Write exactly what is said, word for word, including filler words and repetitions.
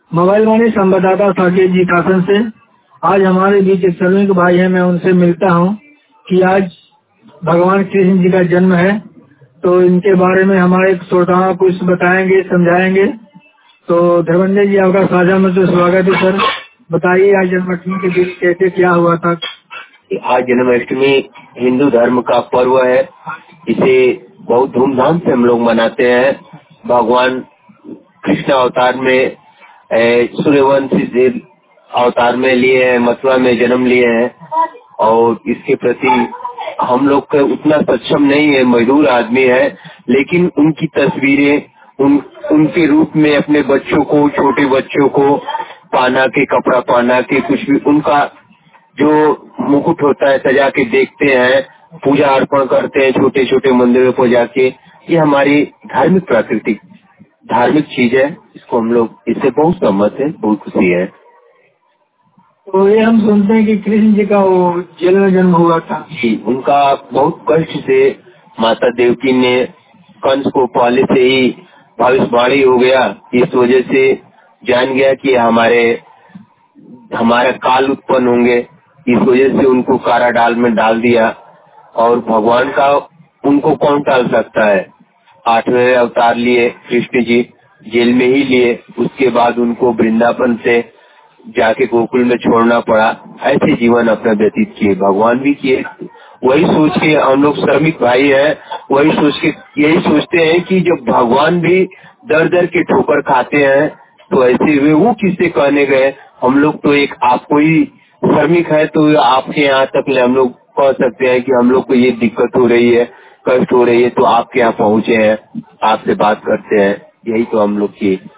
Mobile वाणी संवाददाता साकेत जी कासन से। आज हमारे बीच एक श्रमिक भाई है, मैं उनसे मिलता हूँ कि आज भगवान कृष्ण जी का जन्म है, तो इनके बारे में हमारे श्रोताओं को कुछ बताएंगे, समझाएंगे। तो धर्मेंद्र जी, आपका साझा में तो स्वागत है सर। बताइए आज जन्माष्टमी के दिन कैसे क्या हुआ था। आज जन्माष्टमी हिंदू धर्म का पर्व है। इसे बहुत धूमधाम से हम लोग मनाते हैं। भगवान कृष्ण अवतार में ए, सूर्यवंशी से अवतार में लिए हैं, मथुरा में जन्म लिए हैं और इसके प्रति हम लोग का उतना सक्षम नहीं है, मजदूर आदमी है, लेकिन उनकी तस्वीरें उन उनके रूप में अपने बच्चों को, छोटे बच्चों को पहना के, कपड़ा पहना के, कुछ भी उनका जो मुकुट होता है सजा के देखते हैं, पूजा अर्पण करते हैं छोटे छोटे मंदिरों पर जाके। ये हमारी धार्मिक प्राकृतिक धार्मिक चीज है, इसको हम लोग इससे बहुत सहमत है, बहुत खुशी है। तो ये हम सुनते हैं कि कृष्ण जी का वो जेल में जन्म हुआ था। जी, उनका बहुत कष्ट से माता देवकी ने कंस को पहले से ही भविष्यवाणी हो गया, इस वजह से जान गया कि हमारे हमारे काल उत्पन्न होंगे, इस वजह से उनको कारा डाल में डाल दिया। और भगवान का उनको कौन टाल सकता है। आठवें अवतार लिए कृष्ण जी, जेल में ही लिए, उसके बाद उनको वृंदावन से जाके गोकुल में छोड़ना पड़ा। ऐसे जीवन अपना व्यतीत किए, भगवान भी किए। वही सोच के हम लोग श्रमिक भाई हैं, वही सोच के यही सोचते हैं कि जब भगवान भी दर दर के ठोकर खाते हैं तो ऐसे वे वो किससे कहने गए। हम लोग तो एक आपको ही श्रमिक है, तो आपके यहाँ तक ले हम लोग कह सकते हैं कि हम लोग को ये दिक्कत हो रही है, कष्ट हो रही है, तो आपके यहाँ पहुँचे हैं, आपसे बात करते हैं। यही तो हम लोग की